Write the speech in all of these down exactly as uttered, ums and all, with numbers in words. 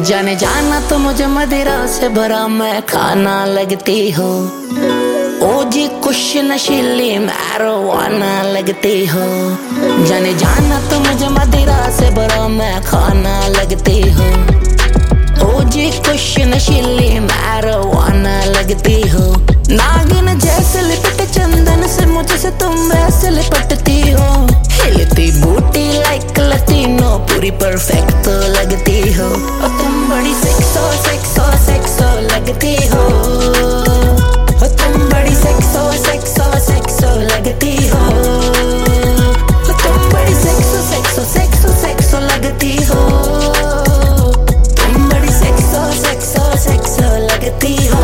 जाने जाना तो मुझे मदिरा से भरा मैं खाना लगती हो। ओ जी कुछ नशीली मैरिजुआना लगती हो। जाने जाना तो मुझे मदिरा से भरा मैं खाना लगती हो। ओ जी कुछ नशीली मैरिजुआना लगती हो। नागिन जैसे लिपट चंदन से मुझसे तुम वैसे लिपटती हो। हिलती बूटी लाइक लतीनो पूरी परफेक्ट तो लगती हो। और तुम बड़ी सेक्सो सेक्सो सेक्सो लगती हो। और तुम बड़ी सेक्सो सेक्सो सेक्सो लगती हो। और तुम बड़ी सेक्सो सेक्सो सेक्सो सेक्सो लगती हो। तुम बड़ी सेक्सो सेक्सो सेक्सो लगती हो।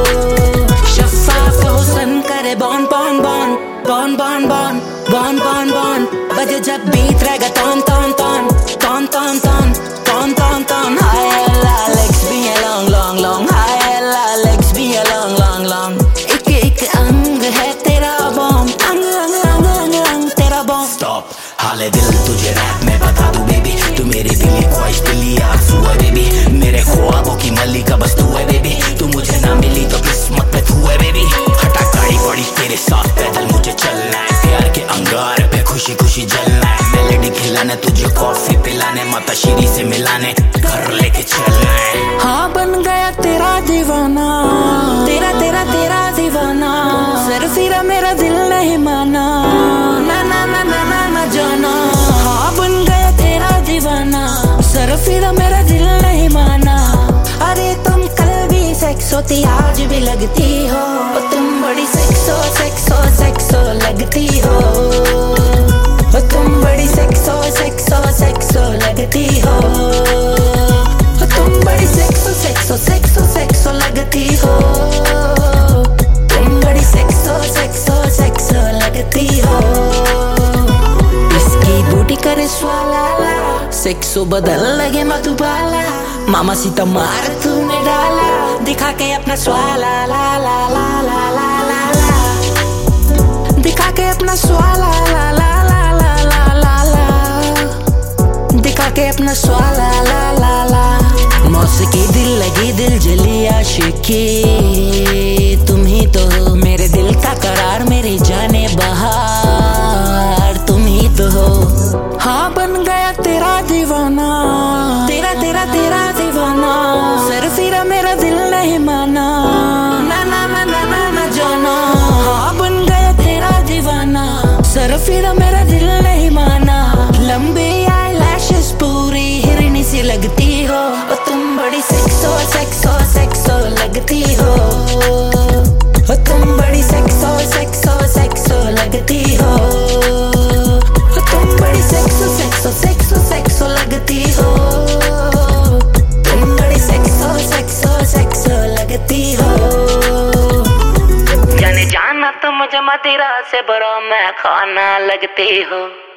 शफाफ हुस्न करे बॉन बॉन बॉन बॉन बॉन बॉन बॉन बॉन बॉन बजे जब बीट रहेगा टॉन टॉन टॉन टॉन टॉन टॉन टॉन टॉन टॉन। हाय अल्लाह लेग्स भी है लॉन्ग लॉन्ग लॉन्ग। हाय अल्लाह लेग्स भी है लॉन्ग लॉन्ग लॉन्ग। एक एक अंग है तेरा बॉम अंग अंग अंग अंग अंग तेरा बॉम। स्टॉप हाले दिल तुझे रैप में बता दूं बेबी। तू मेरी दिली ख्वाहिश दिली आरज़ू है बेबी। मेरे ख्वाबों की मल्लिका बस तू है बेबी। तू मुझे ना मिली तो किस्मत में तू है बेबी। हटा गाड़ी पड़ी तेरे साथ पैदल मुझे चलना है। प्यार के अंगार पे खुशी खुशी जलना है। मेलेडी खिलाने तुझे कॉफी पिलाने माता श्री से मिलाने घर लेके चलना है। हाँ बन गया तेरा दीवाना तेरा तेरा तेरा दीवाना। सर फिरा मेरा दिल नहीं माना ना ना ना ना ना ना जाना। हाँ बन गया तेरा दीवाना सर फिरा मेरा दिल नहीं माना। अरे तुम कल भी सेक्स होती आज भी लगती हो। और तुम बड़ी सेक्सो सेक्सो सेक्सो लगती हो। और तुम बड़ी सेक्सो सेक्सो सेक्सो लगती हो। और तुम बड़ी सेक्सो सेक्सो सेक्सो सेक्सो लगती हो। तुम बड़ी सेक्सो सेक्सो सेक्सो लगती हो। इसकी बूटी करे स्वाला सेक्सो बदल लगे मधुबाला। मामा सीता मार तूने डाला दिखा के अपना स्वाला ला ला ला ला ला ला ला। दिखा के अपना स्वाला ला ला ला ला ला ला ला। दिखा के अपना स्वाला ला ला ला। मौसीकी दिल लगी दिल जली आशिकी तुम ही तो हो। मेरे दिल का करार मेरी जाने बहार तुम ही तो हो। हाँ बन गया तेरा दीवाना तेरा तेरा तेरा दीवाना। सर फिरा मेरा दिल नहीं माना ना ना ना ना ना ना जाना। हाँ बन गया तेरा दीवाना सर फिरा मेरा दिल नहीं माना। लंबी आई लैशेस पूरी हिरनी सी लगती हो। और तुम बड़ी सेक्सो सेक्सो सेक्सो लगती हो। और तुम बड़ी सेक्सो सेक्सो सेक्सो लगती हो। और तुम बड़ी सेक्सो सेक्सो सेक्सो सेक्सो लगती हो। तुम बड़ी सेक्सो सेक्सो सेक्सो लगती हो। जाने जाना तो मुझे मदिरा से भरा मैं खाना लगती हो।